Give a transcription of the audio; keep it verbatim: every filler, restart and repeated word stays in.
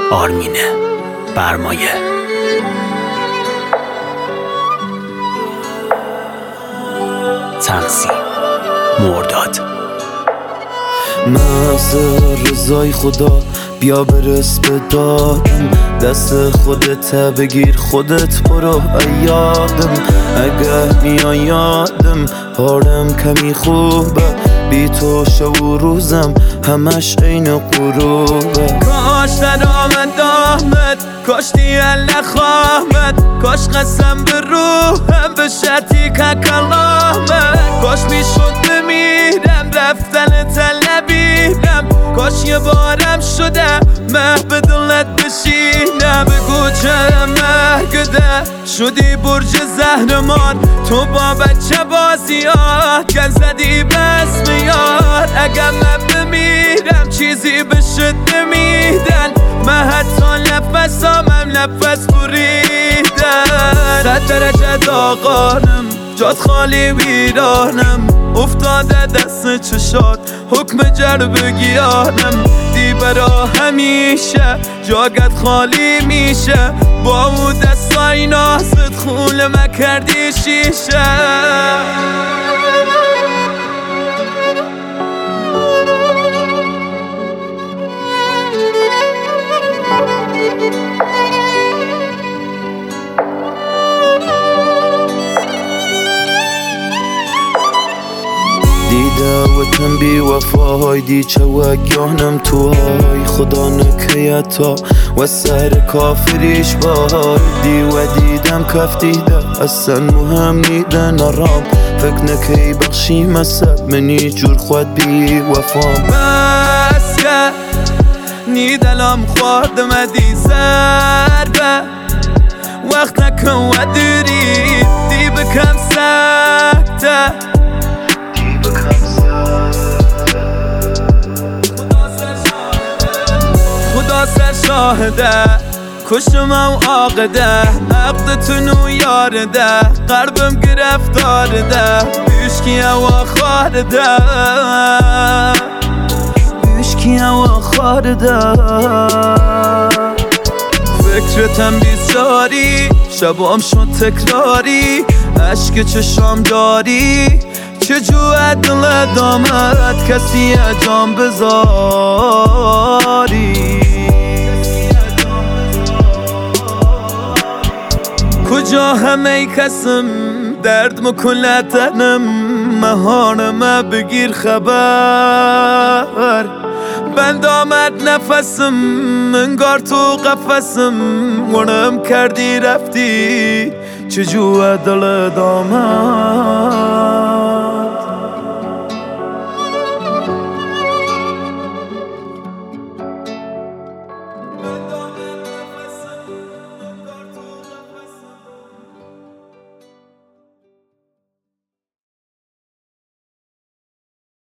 آرمین برمایه. تنظیم مرداد. محض رضای خدا بیا برس به دادم، دست خودت بگیر خودت برو یادم. اگه میان یادم حالم کمی خوبه، بی تو شب و روزم همش عین غروبه. کاش ندامد آمد، کاش دیل نخواهد، کاش قسم به روحم به شتی که کلامت. کاش میشد بمیرم رفتن طلبیدم، کاش یه بارم شده مه به دلت بشینم. بگو چه مرگده شدی برج زهرمان، تو با بچه بازیات گل زدی بس میار. اگه من بمیرم چیزی بشد نمیدن، من حتی نفسامم نفس بریدن. صد درجه داغانم جات خالی ویرانم، افتاده دست چشات حکم جرب گیانم. دی برا همیشه جاگت خالی میشه، با او دستای نازت خول مکردی شیشه. دیده و تن بی وفاهای دی چه و گیانم تو های خدا نکیتا و سر کافریش بای. دی و دیدم کف دیده اصلا مهم نیده نرام، فکر نکی بخشی مسد منی جور خود بی وفام. بس که نیدلم خورد مدی زربه، وقت نکن و دری دی بکم سکته. خدا سر شاهده کشم و عاقده، عقدتونو یارده قلبم گرفتارده. بشکی و خارده بشکی و خارده. فکرتم بیزاری شبام شد تکراری، عشق چشام داری چجوه دل دامت کسی جام بذاری. کجا همه کسم درد مکن تنم، مهانم بگیر خبر. بند آمد نفسم انگار تو قفسم، گنم کردی رفتی چجوه دل دامت.